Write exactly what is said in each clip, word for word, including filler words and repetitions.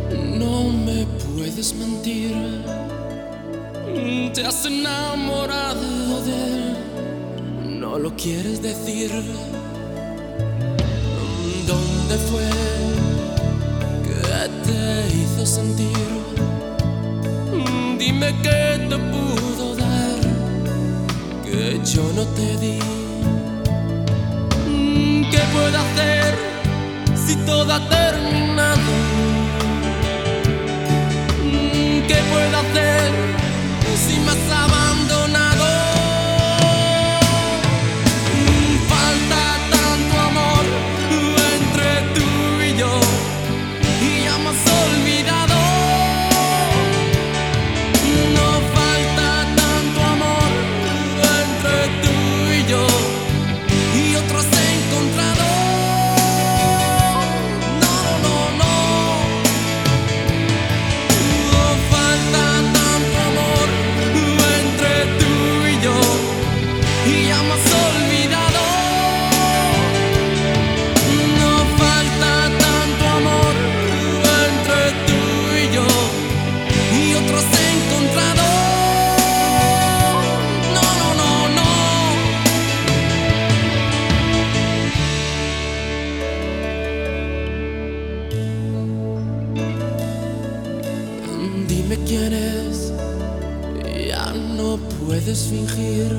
No me puedes mentir, te has enamorado de él, no lo quieres decir. ¿Dónde fue que te hizo sentir? Dime qué te pudo dar que yo no te di. ¿Qué puedo hacer si todo ha terminado? ¿Qué puedo hacer si me has abandonado? Falta tanto amor entre tú y yo y ya me has olvidado. No falta tanto amor entre tú y yo y otro has encontrado. No, no, no, no falta tanto amor entre tú y yo y ya me has olvidado. No falta tanto amor entre tú y yo y otro has encontrado. No, no, no, no. Dime quién es, ya no puedes fingir.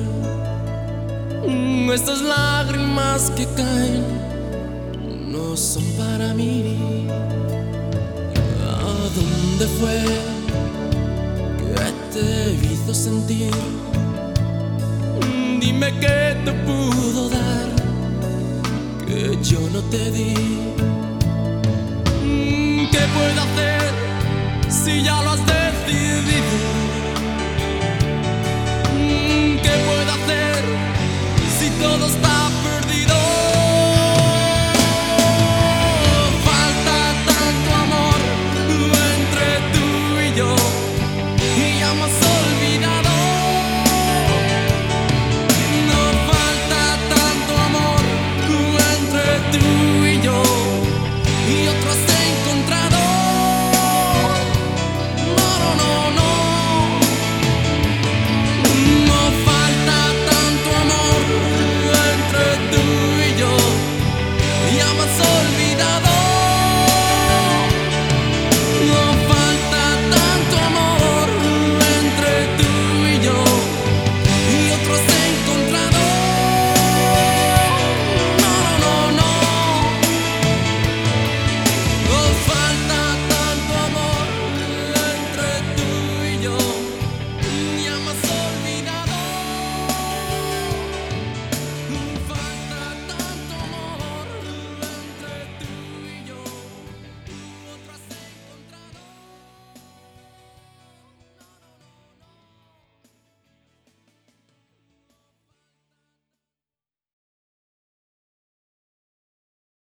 Estas lágrimas que caen no son para mí. ¿A dónde fue que te hizo sentir? Dime qué te pudo dar que yo no te di. ¿Qué puedo hacer si ya lo has decidido?